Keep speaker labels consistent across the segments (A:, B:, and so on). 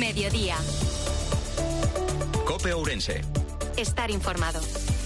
A: Mediodía.
B: COPE Ourense.
A: Estar informado.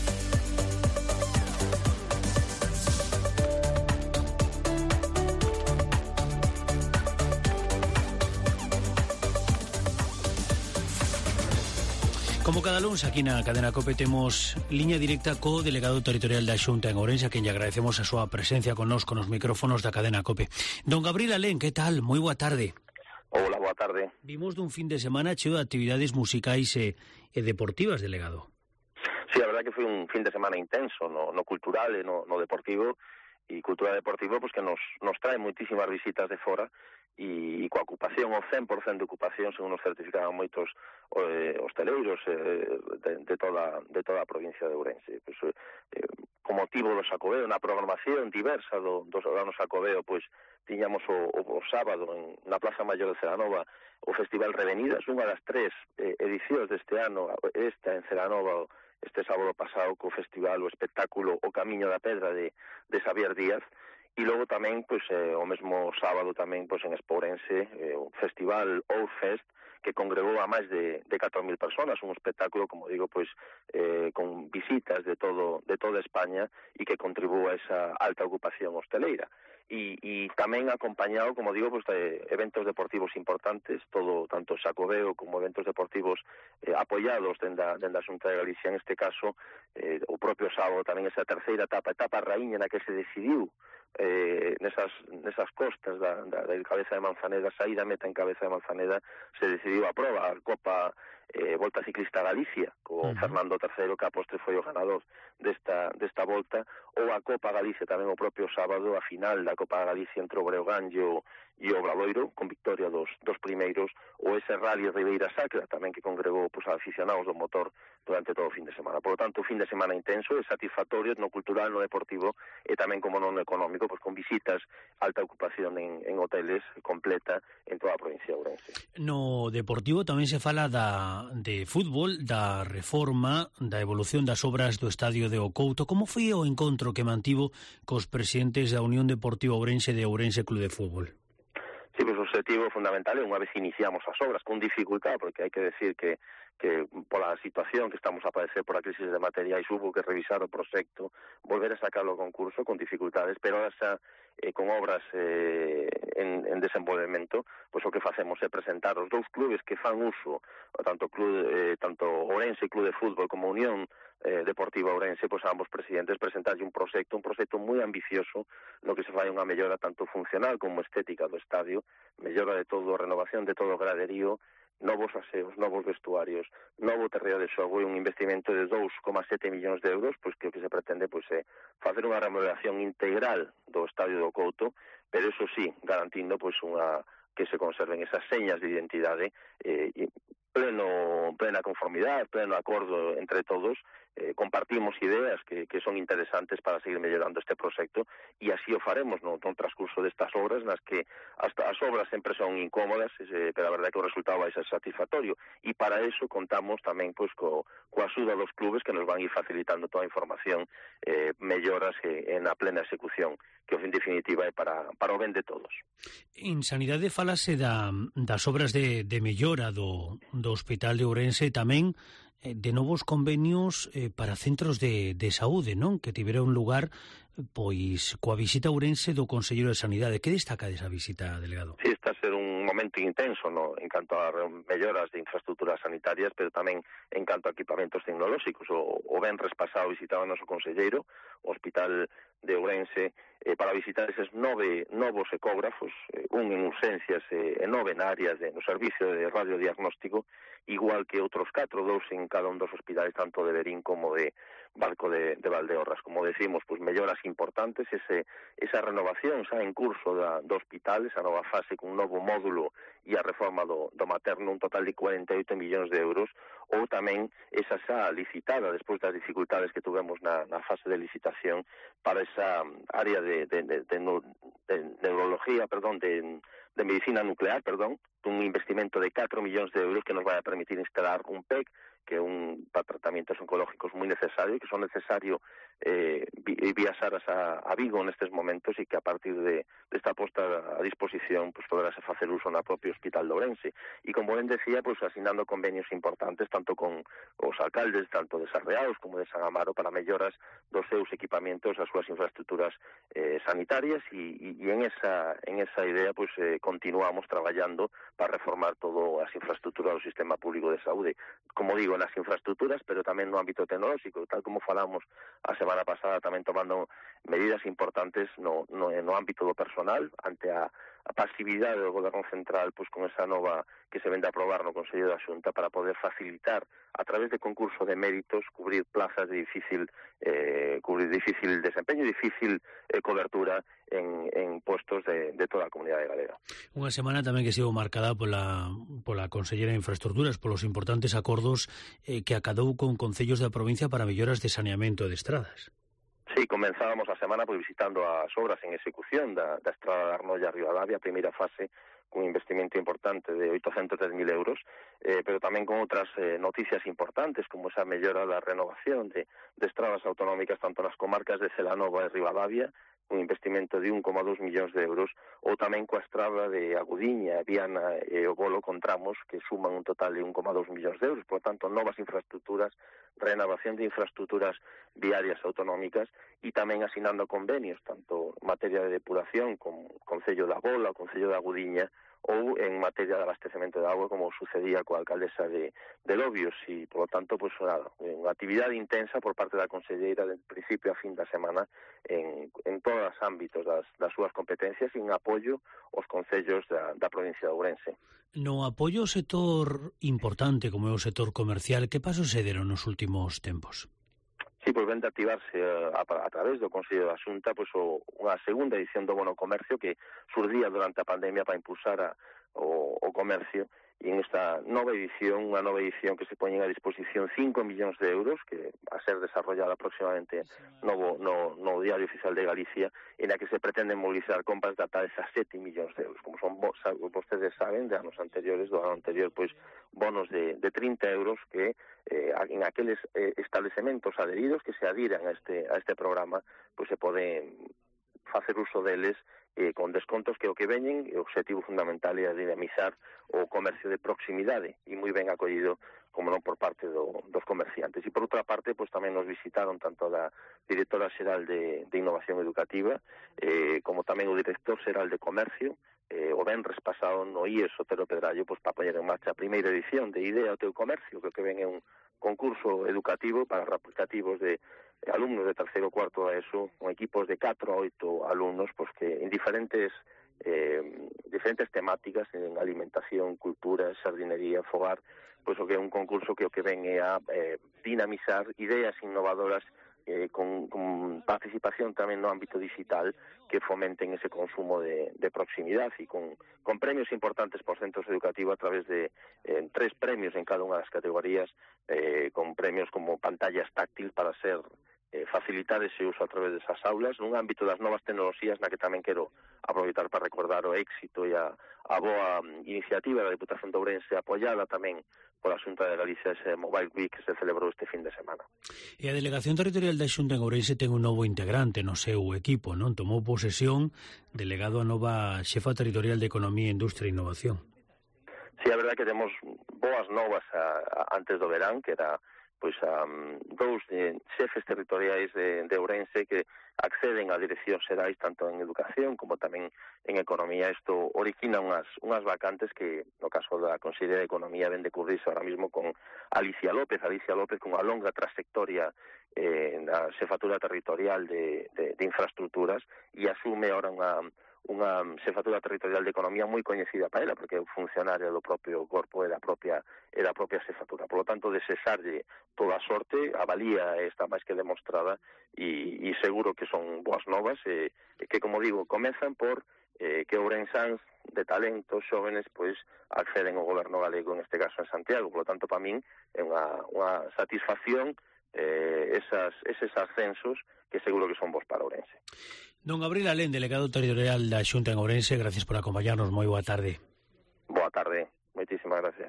C: Como cada lunes aquí na cadena COPE temos liña directa co delegado territorial da Xunta en Ourense, a quen lle agradecemos a súa presencia connosco nos micrófonos da cadena COPE. Don Gabriel Alén, que tal? Moi boa tarde.
D: Hola, boa tarde.
C: Vimos dun fin de semana cheo de actividades musicais e deportivas, delegado.
D: Sí, a verdade que foi un fin de semana intenso no cultural e no deportivo, e cultura deportivo pues, que nos trae moitísimas visitas de fora e coa ocupación, o 100% de ocupación, según nos certificaban moitos hosteleiros de toda a provincia de Ourense. Pues, con motivo do Xacobeo, na programación diversa do ano Xacobeo, pues, tiñamos o sábado na Plaza Maior de Celanova o Festival Revenidas, unha das 3 edicións deste ano, esta en Celanova, este sábado pasado, co festival, o espectáculo O Camiño da Pedra de Xavier Díaz. E logo tamén, pois, o mesmo sábado tamén, pois, en Espourense, o festival Outfest, que congregou a máis de 4.000 personas, un espectáculo, como digo, pois, con visitas de toda España e que contribúa a esa alta ocupación hosteleira. E tamén acompañado, como digo, pues, de eventos deportivos importantes, tanto Xacobeo como eventos deportivos apoiados dende a Xunta de Galicia, en este caso, o propio sábado tamén esa terceira etapa raíña na que se decidiu nesas costas da Cabeza de Manzaneda, saída meta en Cabeza de Manzaneda, se decidiu a proba, a Copa Volta Ciclista Galicia, con Fernando III, que a postre foi o ganador desta volta, ou a Copa Galicia tamén o propio sábado, a final da Copa Galicia entre o Breogán e o Obradoiro, con victoria dos primeiros, ou ese Rally Ribeira Sacra, tamén que congregou pues, a aficionados do motor durante todo o fin de semana. Por lo tanto, o fin de semana intenso e satisfactorio no cultural, no deportivo e tamén como no económico, pues, con visitas, alta ocupación en hoteles completa en toda a provincia de Ourense.
C: No deportivo tamén se fala de fútbol, da reforma, da evolución das obras do estadio de Ocouto. Como foi o encontro que mantivo cos presidentes da Unión Deportiva Ourense de Ourense Club de Fútbol?
D: Sí, pues o objetivo fundamental é unha vez iniciamos as obras con dificultad, porque hai que decir que pola situación que estamos a padecer por a crisis de materiais hubo que revisar o proxecto, volver a sacarlo ao concurso con dificultades, pero ahora xa con obras en desenvolvemento, pois o que facemos é presentar os dous clubes que fan uso, tanto Ourense Club de Fútbol como Unión Deportiva Ourense, pois a ambos presidentes presentarlle un proxecto moi ambicioso no que se fai unha mellora tanto funcional como estética do estadio, mellora de todo, renovación de todo o graderío, novos aseos, novos vestuarios, novo terreo de xogo e un investimento de 2,7 millóns de euros, pois que o que se pretende pois é facer unha remodelación integral do estadio do Couto, pero eso sí, garantindo pois que se conserven esas señas de identidade plena conformidade, pleno acordo entre todos, compartimos ideas que son interesantes para seguir mellorando este proxecto e así o faremos no transcurso destas obras nas que as obras sempre son incómodas, pero a verdade é que o resultado vai ser satisfactorio e para eso contamos tamén pois coa axuda dos clubes que nos van ir facilitando toda a información, melloras na plena execución, que en definitiva é para o ben de todos.
C: En sanidade falase das obras de mellora do Hospital de Ourense e tamén de novos convenios para centros de saúde, non? Que tiveron lugar pois coa visita a Ourense do Conselleiro de Sanidade. Que destaca desa visita, delegado?
D: Sí, está a ser un momento intenso en canto a melloras de infraestructuras sanitarias, pero tamén en canto a equipamentos tecnolóxicos. O venres pasado visitaba o noso conselleiro o Hospital de Ourense para visitar eses 9 novos ecógrafos, un en urxencias e 9 na área no servicio de radiodiagnóstico, igual que outros 4, 2 en cada un dos hospitales, tanto de Verín como de Barco de Valdeorras. Como decimos, pues melloras importantes, esa renovación xa en curso do hospital, esa nova fase con un novo módulo e a reforma do materno, un total de 48 millóns de euros, ou tamén esa xa licitada, despois das dificultades que tuvemos na fase de licitación, para esa área de neurología, de medicina nuclear, un investimento de 4 millóns de euros que nos vai a permitir instalar un PEC, que é para tratamientos oncológicos moi necesario, que son necesario viaxaras a Vigo nestes momentos e que a partir desta posta a disposición pues poderase facer uso na propio Hospital de Ourense. E como ben decía, pues asinando convenios importantes tanto con os alcaldes tanto de Sarreaos como de San Amaro para melloras dos seus equipamentos, as súas infraestructuras sanitarias e en esa idea pues continuamos traballando para reformar todo as infraestructuras do sistema público de saúde. Como digo, nas infraestructuras, pero tamén no ámbito tecnolóxico, tal como falamos a semana pasada, tamén tomando medidas importantes no ámbito do personal ante a pasividade do Goberno Central pues con esa nova que se vende a aprobar no Consello da Xunta para poder facilitar a través de concurso de méritos cubrir plazas de difícil desempeño, difícil cobertura en puestos de toda a comunidade galega.
C: Unha semana tamén que sigo marcada pola Consellera de Infraestructuras, polos importantes acordos que acadou con concellos da provincia para melloras de saneamento de estradas.
D: Sí, comenzábamos a semana pues, visitando as obras en execución da estrada de Arnoia a Ribadavia, a primeira fase, cun investimento importante de 810.000 euros, pero tamén con outras noticias importantes, como esa mellora da renovación de estradas autonómicas tanto nas comarcas de Celanova e Ribadavia, un investimento de 1,2 millóns de euros, ou tamén coa estrada de Agudiña, Viana e o Bolo con tramos que suman un total de 1,2 millóns de euros. Por tanto, novas infraestructuras, renovación de infraestructuras viarias autonómicas e tamén asinando convenios, tanto en materia de depuración con Concello da Bola, Concello da Agudiña, ou en materia de abastecemento de agua, como sucedía coa alcaldesa de Lobios, e, por lo tanto, pues, unha actividade intensa por parte da conselleira del principio a fin da semana en todos os ámbitos das súas competencias e en apoio aos concellos da provincia de Ourense.
C: No apoio ao sector importante como é o sector comercial, que pasos se deron nos últimos tempos?
D: Sí, pues ven de activarse a través do Consello da Xunta pues, unha segunda edición do Bono Comercio que surdía durante a pandemia para impulsar o comercio e en esta nova edición, unha nova edición que se poñen a disposición 5 millóns de euros que va a ser desarrollada próximamente no Diario Oficial de Galicia en la que se pretenden movilizar compras de ata 17 millóns de euros. Como son vostedes saben, de anos anteriores, do ano anterior, pois bonos de 30 euros que en aqueles establecementos adheridos que se adhiran a este programa, pois se poden facer uso deles con descontos que o que veñen, o objetivo fundamental é dinamizar o comercio de proximidade e moi ben acollido como non por parte dos comerciantes. E por outra parte, pues, tamén nos visitaron tanto a directora xeral de Innovación Educativa como tamén o director xeral de Comercio, o venres pasado no IES Otero Pedrallo pues, para poñer en marcha a primeira edición de Idea o teu comercio, que ven é un concurso educativo para aplicativos de alumnos de terceiro e cuarto da ESO, con equipos de 4 a 8 alumnos pues, que en diferentes temáticas, en alimentación, cultura, sardinería, fogar, pues o que é un concurso que o que ven é a dinamizar ideas innovadoras con participación tamén no ámbito digital que fomenten ese consumo de proximidade e con premios importantes por centros educativos a través de 3 premios en cada unha das categorías, con premios como pantallas táctil para facilitar ese uso a través desas aulas, nun ámbito das novas tecnoloxías na que tamén quero aproveitar para recordar o éxito e a boa iniciativa da Deputación de Ourense apoiada tamén pola Xunta de Galicia ese Mobile Week que se celebrou este fin de semana.
C: E a Delegación Territorial da Xunta en Ourense ten un novo integrante no seu equipo, non? Tomou posesión delegado a nova xefa territorial de Economía, Industria e Innovación.
D: Sí, a verdade que temos boas novas antes do verán, que era pois a dous xefes territoriais de Ourense que acceden a direccións xerais tanto en educación como tamén en economía. Isto origina unhas vacantes que no caso da Consellería de Economía ven de cubrirse ahora mismo con Alicia López con unha longa trayectoria na xefatura territorial de infraestructuras e asume ahora unha xefatura territorial de economía moi coñecida para ela, porque é funcionaria do propio corpo e da propia xefatura. Por lo tanto, desexarlle toda a sorte, a valía está máis que demostrada e seguro que son boas novas que, como digo, comezan por que ourensáns de talentos xóvenes pois acceden ao goberno galego, en este caso en Santiago. Por lo tanto, para min é unha satisfacción eses ascensos que seguro que son bons para Ourense.
C: Don Gabriel Alén, delegado territorial da Xunta en Ourense, gracias por acompañarnos, moi boa tarde.
D: Boa tarde, moitísimas gracias.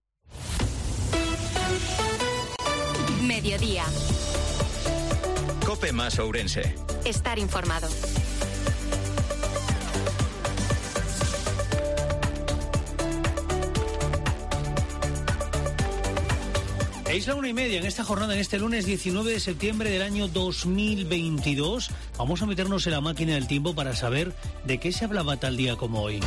A: Mediodía. COPE más Ourense.
B: Estar informado.
C: Es la 1:30 en esta jornada, en este lunes 19 de septiembre del año 2022. Vamos a meternos en la máquina del tiempo para saber de qué se hablaba tal día como hoy.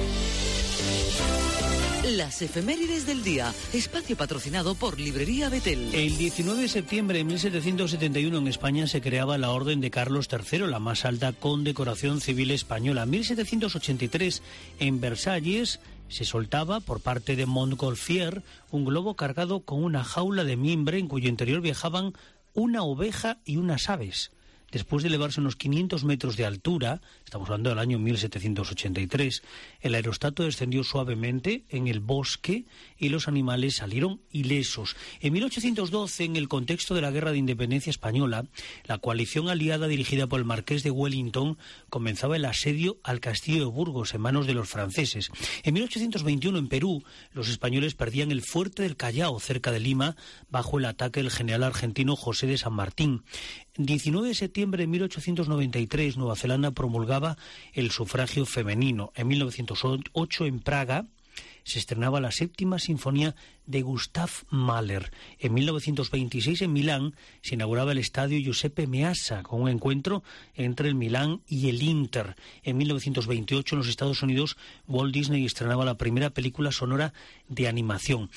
E: Las efemérides del día, espacio patrocinado por Librería Betel.
C: El 19 de septiembre de 1771 en España se creaba la Orden de Carlos III, la más alta condecoración civil española. En 1783 en Versalles se soltaba por parte de Montgolfier un globo cargado con una jaula de mimbre en cuyo interior viajaban una oveja y unas aves. Después de elevarse unos 500 metros de altura, estamos hablando del año 1783, el aerostato descendió suavemente en el bosque y los animales salieron ilesos. En 1812, en el contexto de la Guerra de Independencia Española, la coalición aliada dirigida por el Marqués de Wellington comenzaba el asedio al castillo de Burgos en manos de los franceses. En 1821, en Perú, los españoles perdían el fuerte del Callao, cerca de Lima, bajo el ataque del general argentino José de San Martín. 19 de septiembre de 1893, Nueva Zelanda promulgaba el sufragio femenino. En 1908, en Praga, se estrenaba la 7ª Sinfonía de Gustav Mahler. En 1926, en Milán, se inauguraba el estadio Giuseppe Meazza, con un encuentro entre el Milán y el Inter. En 1928, en los Estados Unidos, Walt Disney estrenaba la primera película sonora de animación.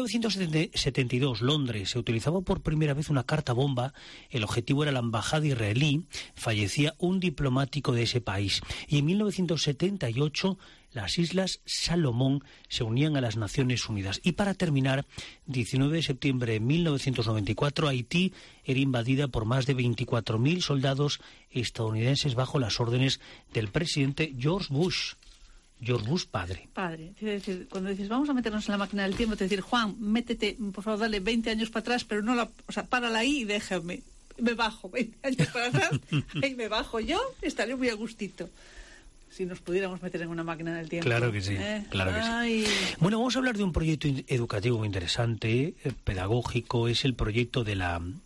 C: 1972, Londres, se utilizaba por primera vez una carta bomba. El objetivo era la embajada israelí. Fallecía un diplomático de ese país. Y en 1978, las Islas Salomón se unían a las Naciones Unidas. Y para terminar, 19 de septiembre de 1994, Haití era invadida por más de 24.000 soldados estadounidenses bajo las órdenes del presidente George Bush. George Bush padre.
F: Padre. Es decir, cuando dices, vamos a meternos en la máquina del tiempo, te decir, Juan, métete, por favor, dale 20 años para atrás, pero no párala ahí y déjame. Me bajo 20 años para atrás, ahí me bajo yo, estaré muy a gustito. Si nos pudiéramos meter en una máquina del tiempo.
C: Claro que sí, claro que sí. Bueno, vamos a hablar de un proyecto educativo muy interesante, pedagógico. Es el proyecto del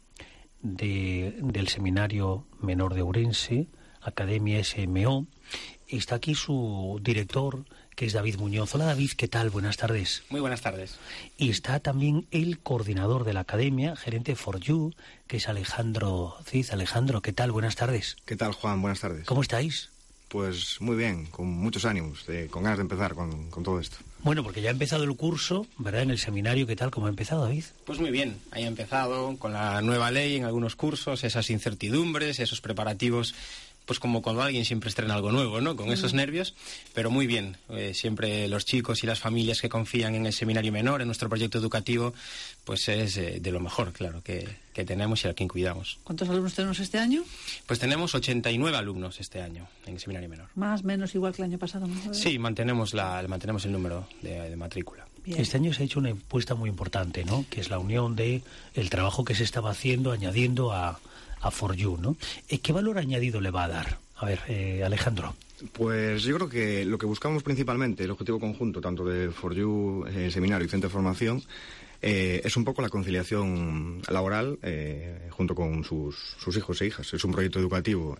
C: Seminario Menor de Ourense, Academia SMO. Está aquí su director, que es David Muñoz. Hola David, ¿qué tal? Buenas tardes.
G: Muy buenas tardes.
C: Y está también el coordinador de la Academia, gerente For You, que es Alejandro Cid. Alejandro, ¿qué tal? Buenas tardes.
H: ¿Qué tal, Juan? Buenas tardes.
C: ¿Cómo estáis?
H: Pues muy bien, con muchos ánimos, con ganas de empezar con todo esto.
C: Bueno, porque ya ha empezado el curso, ¿verdad? En el seminario, ¿qué tal? ¿Cómo ha empezado, David?
G: Pues muy bien, ahí ha empezado con la nueva ley en algunos cursos, esas incertidumbres, esos preparativos, pues como cuando alguien siempre estrena algo nuevo, ¿no? Con esos nervios, pero muy bien. Siempre los chicos y las familias que confían en el seminario menor, en nuestro proyecto educativo, pues es de lo mejor, claro, que tenemos y a quien cuidamos.
F: ¿Cuántos alumnos tenemos este año?
G: Pues tenemos 89 alumnos este año en el seminario menor.
F: Más, menos, igual que el año pasado.
G: Sí, mantenemos el número de matrícula.
F: Bien.
C: Este año se ha hecho una apuesta muy importante, ¿no? Que es la unión de el trabajo que se estaba haciendo, añadiendo a For You, ¿no? ¿Qué valor añadido le va a dar? A ver, Alejandro.
H: Pues yo creo que lo que buscamos principalmente, el objetivo conjunto, tanto de For You, Seminario y Centro de Formación, es un poco la conciliación laboral junto con sus hijos e hijas. Es un proyecto educativo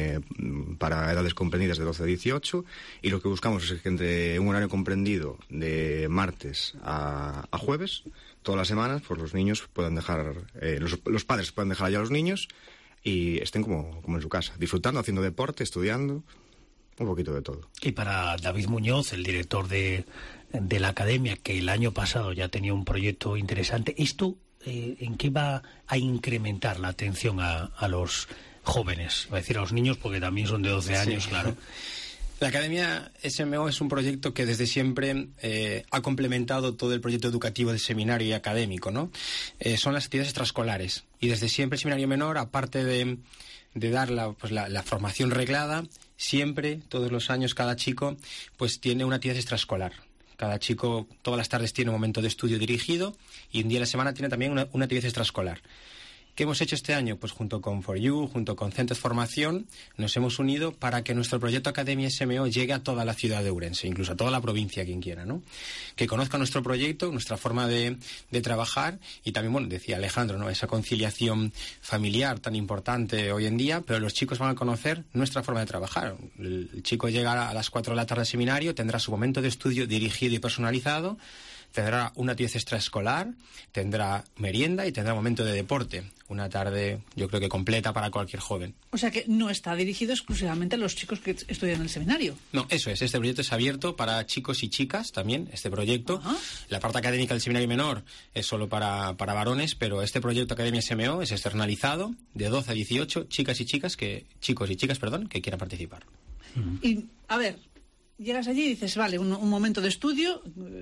H: para edades comprendidas de 12 a 18 y lo que buscamos es que entre un horario comprendido de martes a jueves, todas las semanas, pues los niños puedan dejar, los padres puedan dejar allá a los niños y estén como en su casa, disfrutando, haciendo deporte, estudiando, un poquito de todo.
C: Y para David Muñoz, el director de la Academia, que el año pasado ya tenía un proyecto interesante, ¿esto en qué va a incrementar la atención a los jóvenes? Va a decir a los niños porque también son de 12 años, sí. Claro.
G: La Academia SMO es un proyecto que desde siempre ha complementado todo el proyecto educativo del seminario y académico, ¿no? Son las actividades extraescolares. Y desde siempre el seminario menor, aparte de dar la formación reglada, siempre, todos los años, cada chico pues tiene una actividad extraescolar. Cada chico todas las tardes tiene un momento de estudio dirigido y un día a la semana tiene también una actividad extraescolar. ¿Qué hemos hecho este año? Pues junto con For You, junto con Centros Formación, nos hemos unido para que nuestro proyecto Academia SMO llegue a toda la ciudad de Ourense, incluso a toda la provincia, quien quiera, ¿no? Que conozca nuestro proyecto, nuestra forma de trabajar y también, bueno, decía Alejandro, ¿no? Esa conciliación familiar tan importante hoy en día, pero los chicos van a conocer nuestra forma de trabajar. El chico llega a las 4 de la tarde al seminario, tendrá su momento de estudio dirigido y personalizado, tendrá una actividad extraescolar, tendrá merienda y tendrá momento de deporte. Una tarde, yo creo que completa para cualquier joven.
F: O sea que no está dirigido exclusivamente a los chicos que estudian en el seminario.
G: No, eso es. Este proyecto es abierto para chicos y chicas también, este proyecto. Ajá. La parte académica del seminario menor es solo para varones, pero este proyecto Academia SMO es externalizado de 12 a 18 chicos y chicas que quieran participar.
F: Y, a ver, llegas allí y dices, vale, un momento de estudio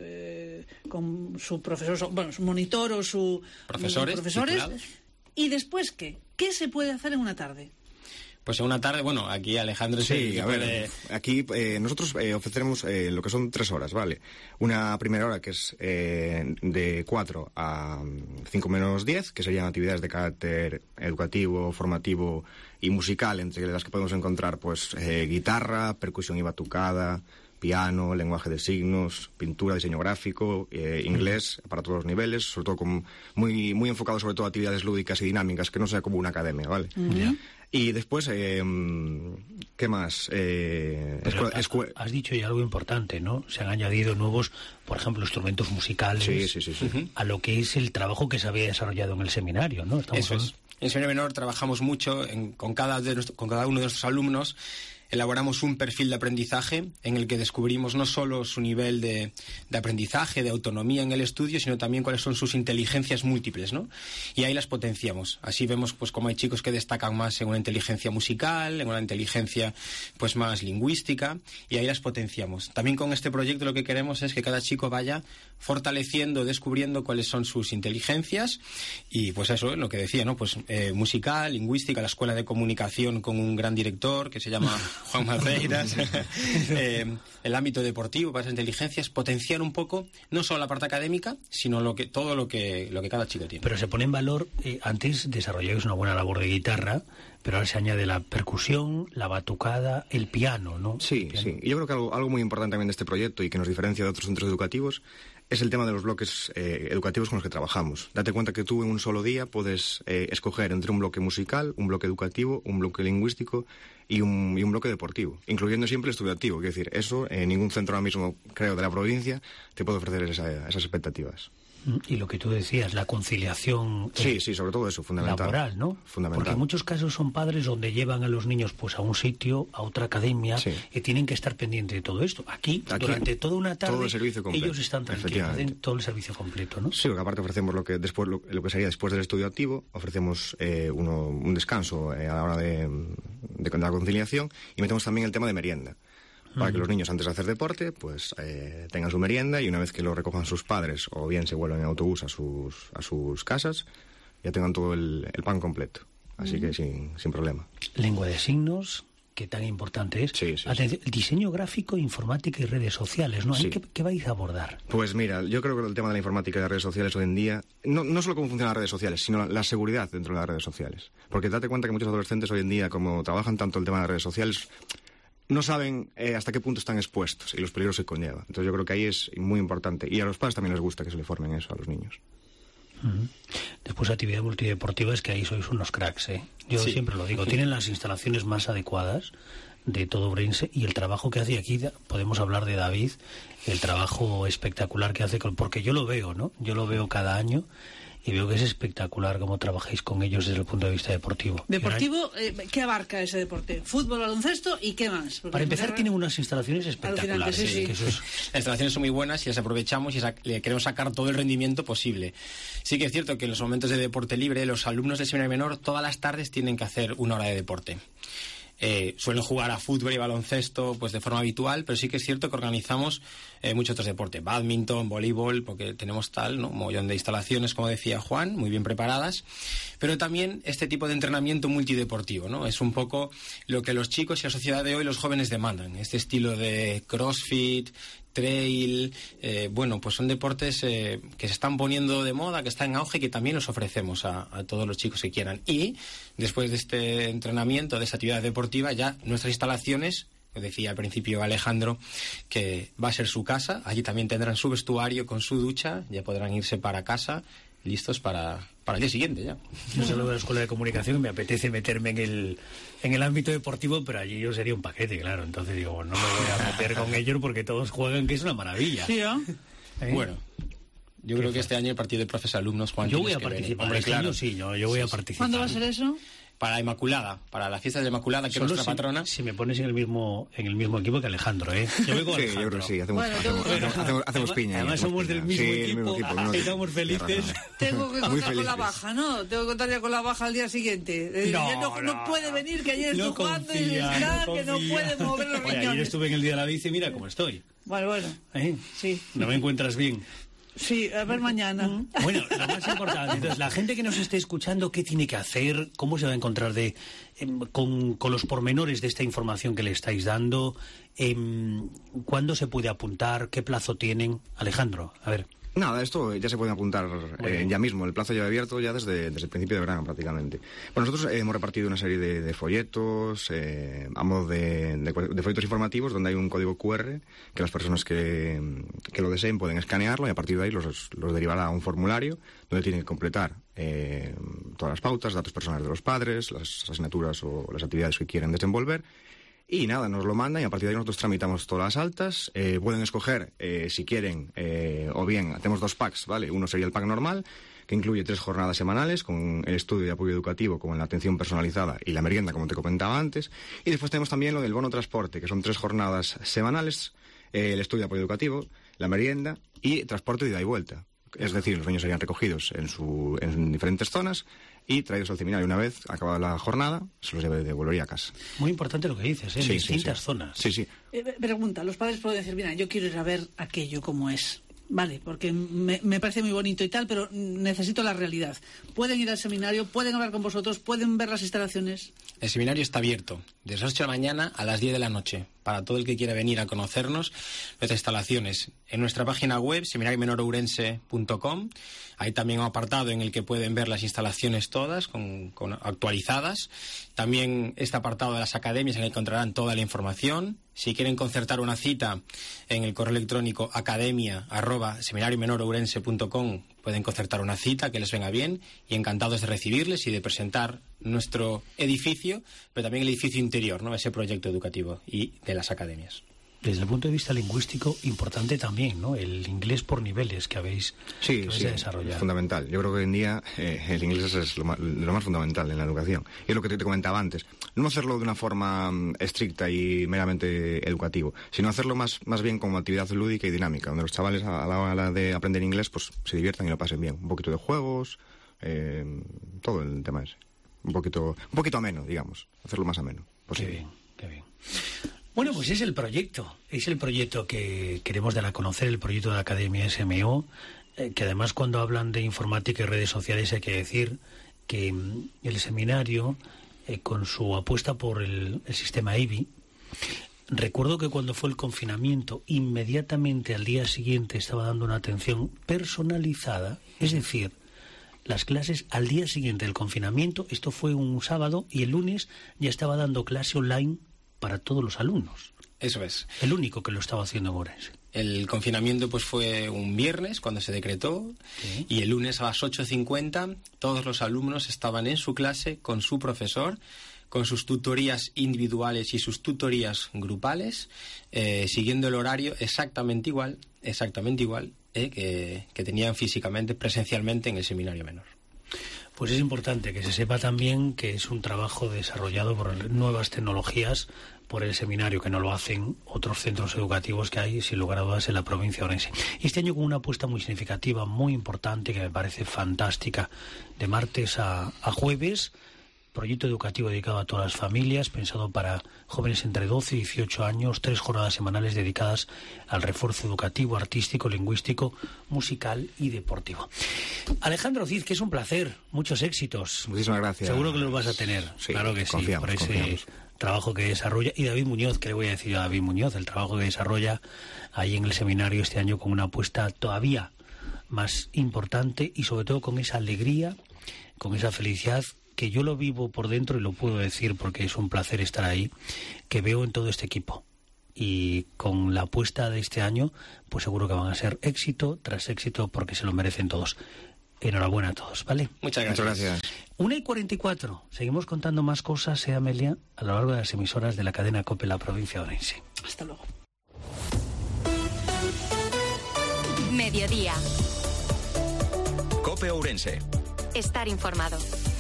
F: con su profesor, bueno, su monitor o su profesores. ¿Y después qué? ¿Qué se puede hacer en una tarde?
G: Pues en una tarde, bueno, aquí Alejandro...
H: Sí, a ver, aquí nosotros ofreceremos lo que son 3 horas, ¿vale? Una primera hora que es de 4 a 5 menos 10, que serían actividades de carácter educativo, formativo y musical, entre las que podemos encontrar, pues, guitarra, percusión y batucada, piano, lenguaje de signos, pintura, diseño gráfico, inglés para todos los niveles, sobre todo muy enfocado sobre todo a actividades lúdicas y dinámicas, que no sea como una academia, ¿vale? Uh-huh. Y después, ¿qué más?
C: Has dicho ya algo importante, ¿no? Se han añadido nuevos, por ejemplo, instrumentos musicales
H: sí.
C: A lo que es el trabajo que se había desarrollado en el seminario, ¿no?
G: Eso es. En el seminario menor trabajamos mucho con cada uno de nuestros alumnos. Elaboramos un perfil de aprendizaje en el que descubrimos no solo su nivel de aprendizaje, de autonomía en el estudio, sino también cuáles son sus inteligencias múltiples, ¿no? Y ahí las potenciamos. Así vemos pues cómo hay chicos que destacan más en una inteligencia musical, en una inteligencia pues más lingüística, y ahí las potenciamos. También con este proyecto lo que queremos es que cada chico vaya fortaleciendo, descubriendo cuáles son sus inteligencias, y pues eso, lo que decía, ¿no? Pues musical, lingüística, la escuela de comunicación con un gran director que se llama Juan Maceiras, el ámbito deportivo para esas inteligencias, potenciar un poco no solo la parte académica, sino todo lo que cada chico tiene.
C: Pero se pone en valor, antes desarrollabais una buena labor de guitarra, pero ahora se añade la percusión, la batucada, el piano, ¿no?
H: Sí, sí. Y yo creo que algo muy importante también de este proyecto y que nos diferencia de otros centros educativos es el tema de los bloques educativos con los que trabajamos. Date cuenta que tú en un solo día puedes escoger entre un bloque musical, un bloque educativo, un bloque lingüístico y un bloque deportivo, incluyendo siempre el estudiativo. Quiero decir, eso ningún centro ahora mismo, creo, de la provincia te puede ofrecer esas expectativas.
C: Y lo que tú decías, la conciliación
H: sí, sobre todo eso, fundamental.
C: Laboral, ¿no?
H: Fundamental.
C: Porque en muchos casos son padres donde llevan a los niños pues a un sitio, a otra academia, y tienen que estar pendientes de todo esto. Aquí durante toda una tarde,
H: todo el servicio completo,
C: ellos están tranquilos, hacen todo el servicio completo, ¿no?
H: Sí, porque aparte ofrecemos lo que sería después del estudio activo, ofrecemos un descanso a la hora de la conciliación, y metemos también el tema de merienda. Para que los niños, antes de hacer deporte, pues tengan su merienda, y una vez que lo recojan sus padres o bien se vuelven en autobús a sus casas, ya tengan todo el pan completo. Así que sin problema.
C: Lengua de signos, que tan importante es.
H: Sí.
C: Diseño gráfico, informática y redes sociales, ¿no? ¿Qué vais a abordar?
H: Pues mira, yo creo que el tema de la informática y las redes sociales hoy en día, no solo cómo funcionan las redes sociales, sino la seguridad dentro de las redes sociales. Porque date cuenta que muchos adolescentes hoy en día, como trabajan tanto el tema de las redes sociales, no saben hasta qué punto están expuestos y los peligros que conlleva. Entonces yo creo que ahí es muy importante. Y a los padres también les gusta que se le formen eso a los niños.
C: Después actividad multideportiva, es que ahí sois unos cracks, ¿eh? Yo siempre lo digo, tienen las instalaciones más adecuadas de todo Ourense, y el trabajo que hace aquí, podemos hablar de David, el trabajo espectacular que hace, porque yo lo veo, ¿no? Yo lo veo cada año, y veo que es espectacular cómo trabajáis con ellos desde el punto de vista deportivo.
F: ¿Deportivo? ¿Qué abarca ese deporte? ¿Fútbol, baloncesto y qué más?
C: Porque para empezar tienen unas instalaciones espectaculares.
F: Sí.
C: Que eso es...
G: Las instalaciones son muy buenas y las aprovechamos y le queremos sacar todo el rendimiento posible. Sí que es cierto que en los momentos de deporte libre, los alumnos del seminario menor todas las tardes tienen que hacer 1 hora de deporte. Suelen jugar a fútbol y baloncesto pues de forma habitual, pero sí que es cierto que organizamos muchos otros deportes, bádminton, voleibol, porque tenemos un montón de instalaciones, como decía Juan, muy bien preparadas, pero también este tipo de entrenamiento multideportivo, ¿no? Es un poco lo que los chicos y la sociedad de hoy, los jóvenes demandan, este estilo de crossfit, trail, pues son deportes que se están poniendo de moda, que están en auge, que también los ofrecemos a todos los chicos que quieran. Y después de este entrenamiento, de esta actividad deportiva, ya nuestras instalaciones, decía al principio Alejandro, que va a ser su casa. Allí también tendrán su vestuario con su ducha, ya podrán irse para casa listos para el día siguiente ya.
C: Yo salgo de la Escuela de Comunicación y me apetece meterme en el ámbito deportivo, pero allí yo sería un paquete, claro. Entonces digo, no me voy a meter con ellos porque todos juegan, que es una maravilla.
F: Sí, ¿no?
G: Bueno, yo creo que este año el partido de profes alumnos, Juan,
C: yo voy a participar.
G: Hombre,
C: este año sí, yo voy a participar.
F: ¿Cuándo va a ser eso?
G: Para la Inmaculada, para la fiesta de la Inmaculada, que es nuestra patrona.
C: Si me pones en el mismo equipo que Alejandro, ¿eh? Yo voy con
H: sí,
C: Alejandro.
H: yo creo que sí, hacemos piña.
C: Además somos del mismo equipo, estamos felices.
F: Tengo que contar con la baja, ¿no? Tengo que contar ya con la baja al día siguiente. No puede venir, que ayer estuvo jugando y que no puede mover los riñones.
C: Ayer estuve en el día de la bici y mira cómo estoy.
F: Bueno. Sí.
C: ¿No me encuentras bien?
F: Sí, a ver mañana.
C: Bueno, lo más importante, entonces, la gente que nos esté escuchando, ¿qué tiene que hacer? ¿Cómo se va a encontrar con los pormenores de esta información que le estáis dando? ¿Cuándo se puede apuntar? ¿Qué plazo tienen? Alejandro, a ver.
H: Nada, esto ya se puede apuntar ya mismo. El plazo ya abierto ya desde el principio de verano prácticamente. Bueno, nosotros hemos repartido una serie de folletos, a modo de folletos informativos, donde hay un código QR que las personas que lo deseen pueden escanearlo y a partir de ahí los derivará a un formulario donde tienen que completar todas las pautas, datos personales de los padres, las asignaturas o las actividades que quieren desenvolver. Y nada, nos lo mandan y a partir de ahí nosotros tramitamos todas las altas. Pueden escoger, si quieren, o bien, tenemos 2 packs, ¿vale? Uno sería el pack normal, que incluye 3 jornadas semanales con el estudio de apoyo educativo, con la atención personalizada y la merienda, como te comentaba antes. Y después tenemos también lo del bono transporte, que son 3 jornadas semanales, el estudio de apoyo educativo, la merienda y transporte de ida y vuelta. Es decir, los niños serían recogidos en diferentes zonas y traídos al seminario. Una vez acabada la jornada, se los devolvería a casa.
C: Muy importante lo que dices, en distintas zonas.
H: Sí.
F: Pregunta, los padres pueden decir, mira, yo quiero ir a ver aquello como es. Vale, porque me parece muy bonito y tal, pero necesito la realidad. ¿Pueden ir al seminario? ¿Pueden hablar con vosotros? ¿Pueden ver las instalaciones?
G: El seminario está abierto desde las 8 de la mañana a las 10 de la noche para todo el que quiera venir a conocernos, nuestras instalaciones. En nuestra página web, seminariomenourense.com, hay también un apartado en el que pueden ver las instalaciones todas, con actualizadas. También este apartado de las academias en el que encontrarán toda la información. Si quieren concertar una cita en el correo electrónico academia@seminariomenourense.com, pueden concertar una cita que les venga bien y encantados de recibirles y de presentar nuestro edificio, pero también el edificio interior, ¿no? Ese proyecto educativo y de las academias.
C: Desde el punto de vista lingüístico, importante también, ¿no? El inglés por niveles que habéis desarrollado.
H: Es fundamental. Yo creo que hoy en día el inglés es lo más fundamental en la educación. Y es lo que te comentaba antes. No hacerlo de una forma estricta y meramente educativo, sino hacerlo más bien como actividad lúdica y dinámica, donde los chavales a la hora de aprender inglés pues se diviertan y lo pasen bien. Un poquito de juegos, todo el tema ese. Un poquito ameno, digamos. Hacerlo más ameno posible.
C: Qué bien. Bueno, pues es el proyecto que queremos dar a conocer, el proyecto de la Academia SMO, que además cuando hablan de informática y redes sociales hay que decir que el seminario, con su apuesta por el sistema IBI, recuerdo que cuando fue el confinamiento, inmediatamente al día siguiente estaba dando una atención personalizada, es decir, las clases al día siguiente del confinamiento, esto fue un sábado, y el lunes ya estaba dando clase online para todos los alumnos.
G: Eso es.
C: El único que lo estaba haciendo en Ourense.
G: El confinamiento pues fue un viernes cuando se decretó, ¿sí? Y el lunes a las 8:50 todos los alumnos estaban en su clase con su profesor, con sus tutorías individuales y sus tutorías grupales, siguiendo el horario exactamente igual que tenían físicamente, presencialmente en el seminario menor.
C: Pues es importante que se sepa también que es un trabajo desarrollado por nuevas tecnologías por el seminario, que no lo hacen otros centros educativos que hay, sin lugar a dudas, en la provincia de Ourense. Este año con una apuesta muy significativa, muy importante, que me parece fantástica, de martes a jueves, proyecto educativo dedicado a todas las familias, pensado para jóvenes entre 12 y 18 años, 3 jornadas semanales dedicadas al refuerzo educativo, artístico, lingüístico, musical y deportivo. Alejandro Cid, que es un placer, muchos éxitos.
H: Muchísimas gracias.
C: Seguro que los vas a tener,
H: sí,
C: claro que sí,
H: confiamos,
C: por ese
H: confiamos.
C: trabajo que desarrolla. Y David Muñoz, ¿qué le voy a decir a David Muñoz? El trabajo que desarrolla ahí en el seminario este año con una apuesta todavía más importante y sobre todo con esa alegría, con esa felicidad que yo lo vivo por dentro y lo puedo decir porque es un placer estar ahí, que veo en todo este equipo. Y con la apuesta de este año, pues seguro que van a ser éxito tras éxito porque se lo merecen todos. Enhorabuena a todos, ¿vale?
G: Muchas gracias.
C: 1:44. Seguimos contando más cosas, Amelia, a lo largo de las emisoras de la cadena COPE La Provincia de Orense.
F: Hasta luego.
A: Mediodía.
B: COPE Ourense.
A: Estar informado.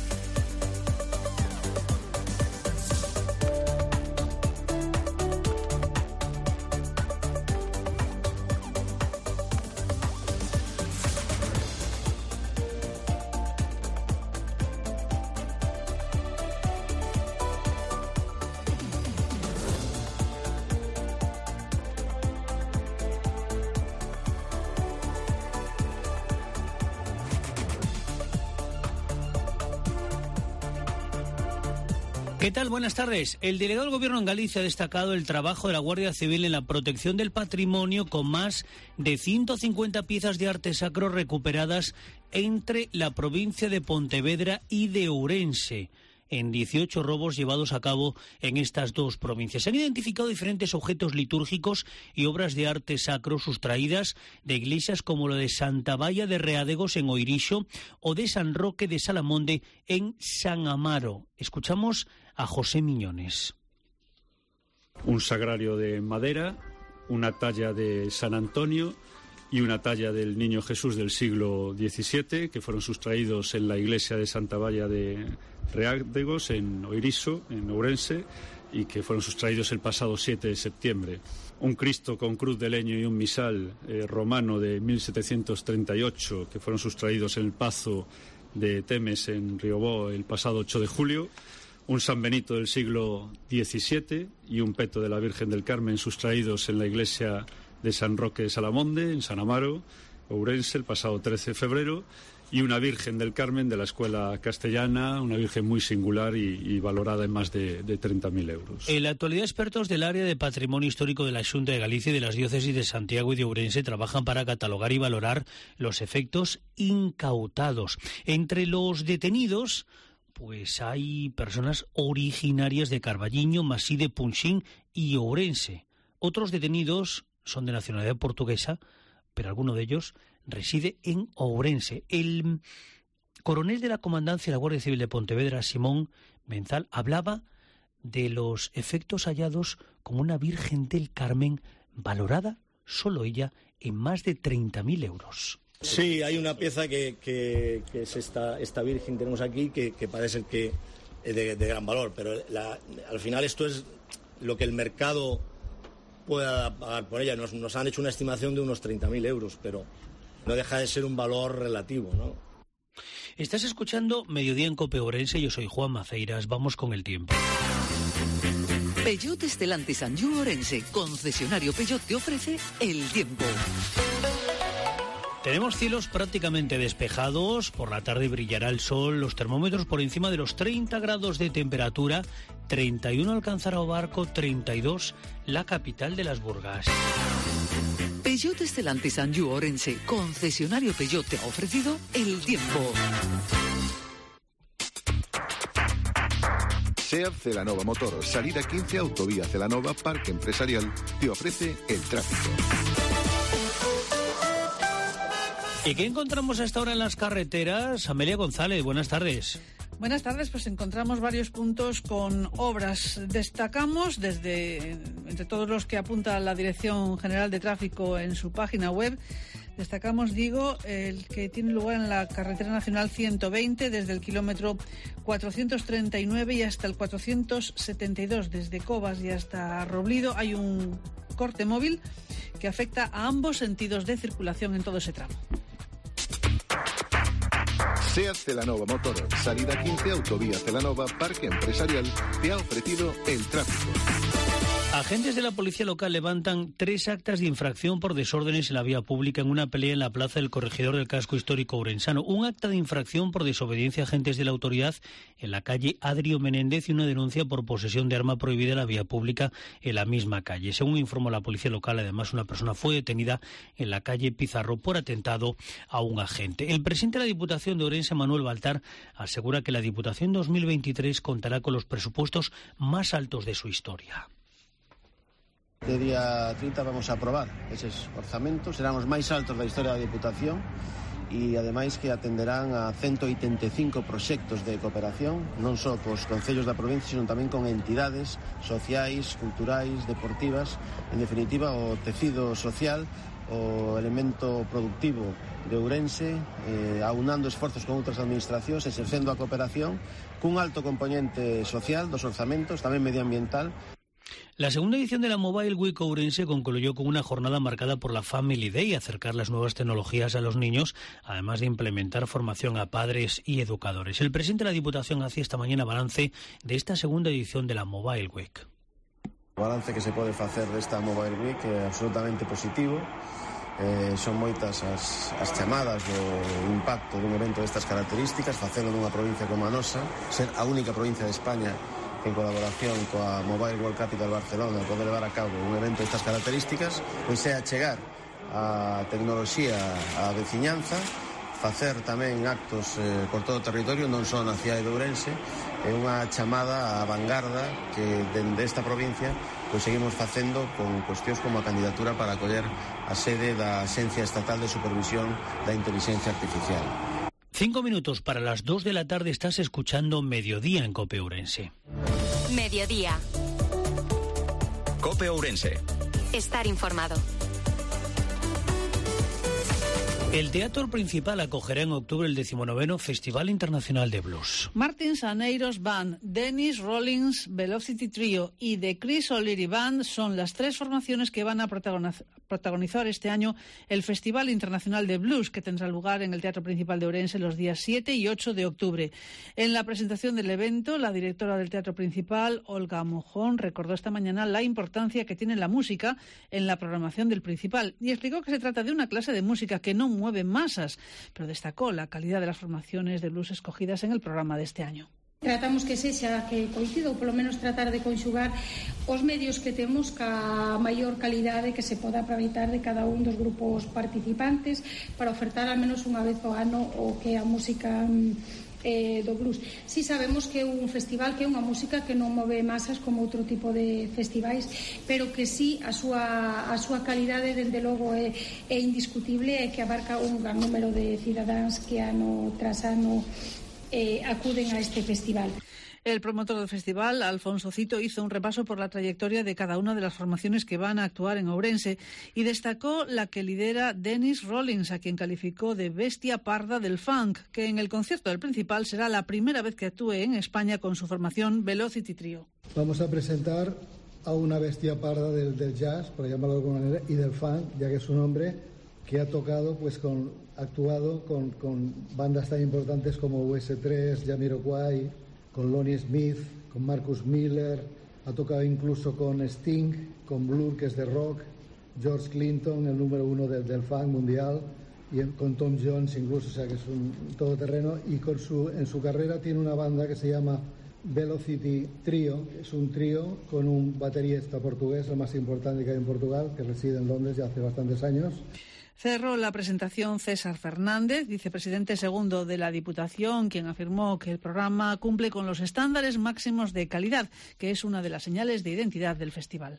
C: ¿Qué tal? Buenas tardes. El delegado del Gobierno en Galicia ha destacado el trabajo de la Guardia Civil en la protección del patrimonio con más de 150 piezas de arte sacro recuperadas entre la provincia de Pontevedra y de Ourense, en 18 robos llevados a cabo en estas dos provincias. Se han identificado diferentes objetos litúrgicos y obras de arte sacro sustraídas de iglesias como la de Santa Valla de Reádegos en Oirixo o de San Roque de Salamonde en San Amaro. Escuchamos a José Miñones.
I: Un sagrario de madera, una talla de San Antonio y una talla del Niño Jesús del siglo XVII, que fueron sustraídos en la iglesia de Santa Valla de Reádegos, en Oirixo, en Ourense, y que fueron sustraídos el pasado 7 de septiembre. Un Cristo con cruz de leño y un misal romano de 1738, que fueron sustraídos en el Pazo de Temes, en Riobó, el pasado 8 de julio. Un San Benito del siglo XVII y un peto de la Virgen del Carmen sustraídos en la iglesia de San Roque de Salamonde, en San Amaro, Ourense, el pasado 13 de febrero, y una Virgen del Carmen de la Escuela Castellana, una Virgen muy singular y valorada en más de 30.000 euros.
C: En la actualidad, expertos del área de Patrimonio Histórico de la Xunta de Galicia y de las diócesis de Santiago y de Ourense trabajan para catalogar y valorar los efectos incautados. Entre los detenidos, pues hay personas originarias de Carballiño, Masí de Punxín y Ourense. Otros detenidos son de nacionalidad portuguesa, pero alguno de ellos reside en Ourense. El coronel de la Comandancia de la Guardia Civil de Pontevedra, Simón Menzal, hablaba de los efectos hallados con una Virgen del Carmen valorada, solo ella, en más de 30.000 euros.
J: Sí, hay una pieza que es esta Virgen que tenemos aquí, que parece que es de gran valor, pero al final esto es lo que el mercado pueda pagar por ella. Nos han hecho una estimación de unos 30.000 euros, pero no deja de ser un valor relativo, ¿no?
C: Estás escuchando Mediodía en COPE Ourense, yo soy Juan Maceiras, vamos con el tiempo.
E: Peugeot Stellantis Anjou Ourense, concesionario Peugeot, te ofrece el tiempo.
C: Tenemos cielos prácticamente despejados, por la tarde brillará el sol, los termómetros por encima de los 30 grados de temperatura, 31 alcanzará Obarco, 32 la capital de las Burgas.
E: Peugeot Stellantis Anjou Ourense, concesionario Peugeot, te ha ofrecido el tiempo.
K: SEAT Celanova Motor, salida 15, autovía Celanova, Parque Empresarial, te ofrece el tráfico.
C: ¿Y qué encontramos a esta hora en las carreteras? Amelia González, buenas tardes.
F: Buenas tardes, pues encontramos varios puntos con obras. Destacamos entre todos los que apunta la Dirección General de Tráfico en su página web, destacamos, el que tiene lugar en la carretera nacional 120 desde el kilómetro 439 y hasta el 472, desde Cobas y hasta Roblido hay un corte móvil que afecta a ambos sentidos de circulación en todo ese tramo.
K: SEAT Celanova Motor, salida 15, autovía Celanova, Parque Empresarial, te ha ofrecido el tráfico.
C: Agentes de la policía local levantan 3 actas de infracción por desórdenes en la vía pública en una pelea en la plaza del corregidor del casco histórico ourensano. Un acta de infracción por desobediencia a agentes de la autoridad en la calle Adrio Menéndez y una denuncia por posesión de arma prohibida en la vía pública en la misma calle. Según informó la policía local, además, una persona fue detenida en la calle Pizarro por atentado a un agente. El presidente de la Diputación de Ourense, Manuel Baltar, asegura que la Diputación 2023 contará con los presupuestos más altos de su historia.
A: Este día 30 vamos a aprobar eses orzamentos, serán os máis altos da historia da Diputación e ademais que atenderán a 185 proxectos de cooperación, non só cos concellos da provincia, sino tamén con entidades sociais, culturais, deportivas, en definitiva o tecido social, o elemento productivo de Ourense, aunando esforzos con outras administracións, exercendo a cooperación cun alto componente social dos orzamentos, tamén medioambiental.
C: La segunda edición de la Mobile Week Ourense concluyó con una jornada marcada por la Family Day, acercar las nuevas tecnologías a los niños, además de implementar formación a padres y educadores. El presidente de la Diputación hacía esta mañana balance de esta segunda edición de la Mobile Week.
A: O balance que se pode facer desta Mobile Week é absolutamente positivo. Son moitas as chamadas do impacto dun evento destas características, facelo nunha provincia como a nosa, ser a única provincia de España en colaboración coa Mobile World Capital Barcelona poder levar a cabo un evento destas características, pois é achegar a tecnoloxía á veciñanza, facer tamén actos por todo o territorio, non só na cidade de Ourense, é unha chamada á vanguarda que dende esta provincia pois seguimos facendo con cuestións como a candidatura para acoller a sede da Axencia Estatal de Supervisión da Inteligencia Artificial.
C: 5 minutos para las 2 de la tarde, estás escuchando Mediodía en COPE Ourense.
B: Mediodía.
L: COPE Ourense.
B: Estar informado.
C: El Teatro Principal acogerá en octubre el 19º Festival Internacional de Blues.
F: Martin Saneiros Band, Dennis Rollins Velocity Trio y The Chris O'Leary Band son las 3 formaciones que van a protagonizar este año el Festival Internacional de Blues, que tendrá lugar en el Teatro Principal de Ourense los días 7 y 8 de octubre. En la presentación del evento, la directora del Teatro Principal, Olga Mojón, recordó esta mañana la importancia que tiene la música en la programación del Principal y explicó que se trata de una clase de música que no mueve masas, pero destacó la calidad de las formaciones de blues escogidas en el programa de este año.
M: Tratamos que sexa que coincida, ou polo menos tratar de conxugar os medios que temos ca maior calidade que se poda aproveitar de cada un dos grupos participantes para ofertar al menos unha vez ao ano o que é a música do blues. Si sabemos que é un festival que é unha música que non move masas como outro tipo de festivais, pero que si a súa calidade dende logo é indiscutible e que abarca un gran número de cidadáns que ano tras ano acuden a este festival.
F: El promotor del festival, Alfonso Cito, hizo un repaso por la trayectoria de cada una de las formaciones que van a actuar en Ourense y destacó la que lidera Dennis Rollins, a quien calificó de bestia parda del funk, que en el concierto del Principal será la primera vez que actúe en España con su formación Velocity Trio.
N: Vamos a presentar a una bestia parda del jazz, por llamarlo de alguna manera, y del funk, ya que es un hombre que ha tocado, actuado con bandas tan importantes como US3, Jamiroquai, con Lonnie Smith, con Marcus Miller, ha tocado incluso con Sting, con Blur, que es de rock, George Clinton, el número 1 del funk mundial, y con Tom Jones incluso, o sea que es un todoterreno, y en su carrera tiene una banda que se llama Velocity Trio, es un trío con un baterista portugués, el más importante que hay en Portugal, que reside en Londres ya hace bastantes años.
F: Cerró la presentación César Fernández, vicepresidente segundo de la Diputación, quien afirmó que el programa cumple con los estándares máximos de calidad, que es una de las señales de identidad del festival.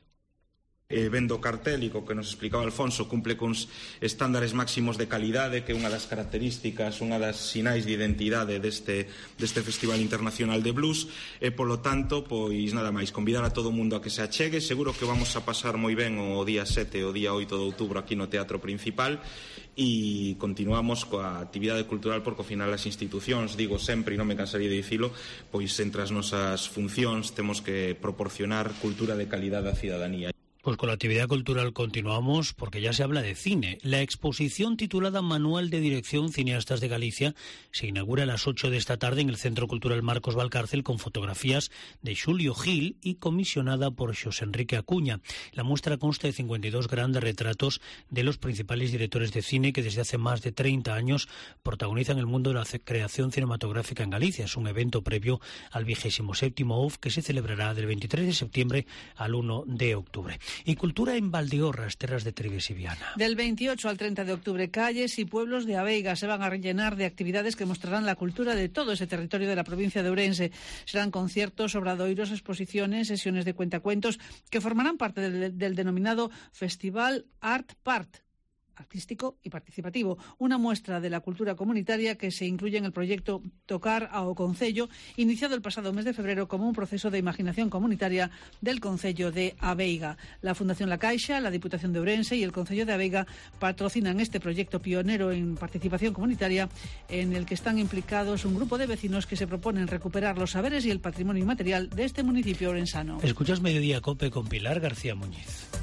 O: Vendo cartel e co que nos explicaba Alfonso cumple cuns estándares máximos de calidade, que é unha das características, unha das sinais de identidade deste Festival Internacional de Blues, e polo tanto, pois nada máis, convidar a todo o mundo a que se achegue. Seguro que vamos a pasar moi ben o día 7 e o día 8 de outubro aquí no Teatro Principal, e continuamos coa actividade cultural, porque ao final as institucións, digo sempre e non me cansaría de dicilo, pois entre as nosas funcións temos que proporcionar cultura de calidade á cidadanía.
C: Pues con la actividad cultural continuamos porque ya se habla de cine. La exposición titulada Manual de Dirección Cineastas de Galicia se inaugura a las 8 de esta tarde en el Centro Cultural Marcos Valcárcel con fotografías de Xulio Gil y comisionada por Xosé Enrique Acuña. La muestra consta de 52 grandes retratos de los principales directores de cine que desde hace más de 30 años protagonizan el mundo de la creación cinematográfica en Galicia. Es un evento previo al 27º OFF que se celebrará del 23 de septiembre al 1 de octubre. Y cultura en Valdeorras, terras de Trives y Viana.
F: Del 28 al 30 de octubre, calles y pueblos de Abeiga se van a rellenar de actividades que mostrarán la cultura de todo ese territorio de la provincia de Ourense. Serán conciertos, obradoiros, exposiciones, sesiones de cuentacuentos que formarán parte del denominado Festival Art Part, artístico y participativo, una muestra de la cultura comunitaria que se incluye en el proyecto Tocar ao Concello, iniciado el pasado mes de febrero como un proceso de imaginación comunitaria del Concello de Abeiga. La Fundación La Caixa, la Diputación de Ourense y el Concello de Abeiga patrocinan este proyecto pionero en participación comunitaria en el que están implicados un grupo de vecinos que se proponen recuperar los saberes y el patrimonio inmaterial de este municipio orensano.
C: Escuchas Mediodía Cope con Pilar García Muñiz.